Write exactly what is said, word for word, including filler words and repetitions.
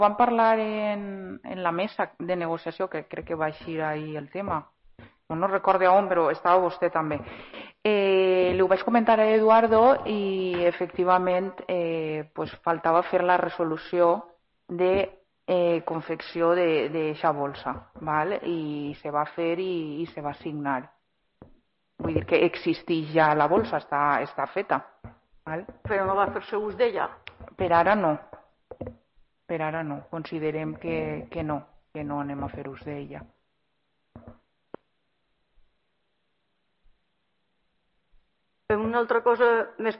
vam parlar en, en la mesa de negociació, que crec que va eixir ahir el tema. No recordo on, però estava vostè també. Eh, li ho vaig comentar a Eduardo i efectivament eh, pues, faltava fer la resolució de eh, confecció d'aquesta bolsa, val? I se va fer i, i se va signar. Vull dir que existeix ja la bolsa, està, està feta. Val? Però no va fer-se ús d'ella? Per ara no. Per ara no. Considerem que, que no, que no anem a fer ús d'ella. Una altra cosa més